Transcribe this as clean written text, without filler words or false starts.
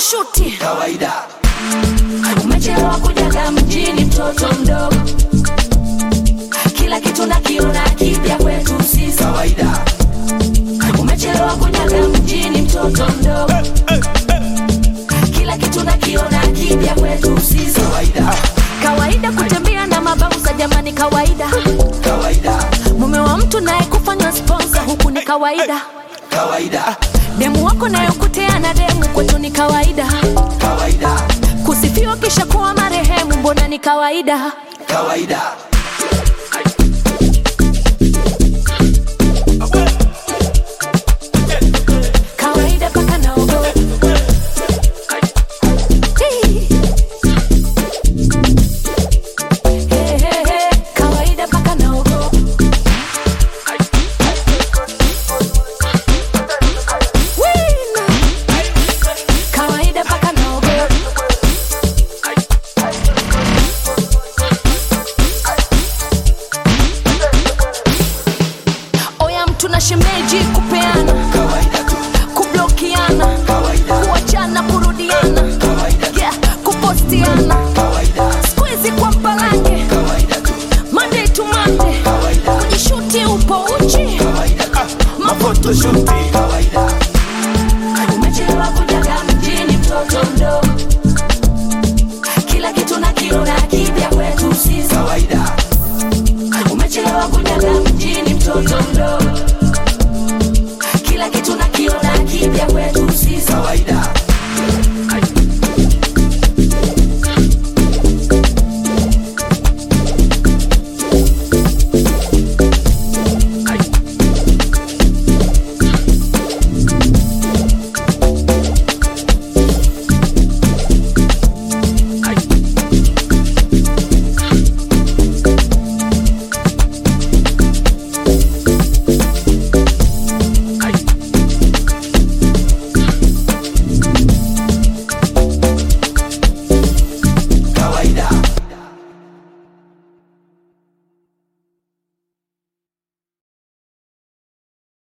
photoshoot kawaida. Umechelewa kujaga mjini mtoto mdogo, kila kitu nakiona kipya kwetu sisi kawaida. Umechelewa kujaga mjini mtoto mdogo, kila kitu nakiona kipya kwetu sisi kawaida. Kawaida kutembea na mabauza jamani kawaida. Kawaida. Mume wa mtu naye kufanya sponsor huku ni kawaida. Kawaida. Demu wako naye kutea na demu kwetu ni kawaida. Kawaida. Kusifiwa kisha kuwa marehemu mbona ni kawaida. Kawaida. Kawaida paka naogo. Kawaida paka naogo. Kawaida paka naogo. Oya mtu na shemeji kupeana Kawaida tu. kublokiana Kawaida. kuachana kurudiana Kawaida. yeah, kupostiana Kawaida. squeeze kwa mpalange Kawaida tu. Monday to Monday Kawaida. kujishuti upo uchi Kawaida. mafotoshoot Kawaida. Umechelewa kujaga mjini mtoto mdogo, kila kitu nakiona kipya kwetu sisi Kawaida. Umechelewa kujaga mjini mtoto mdogo, kila kitu nakiona kipya kwetu sisi Kawaida.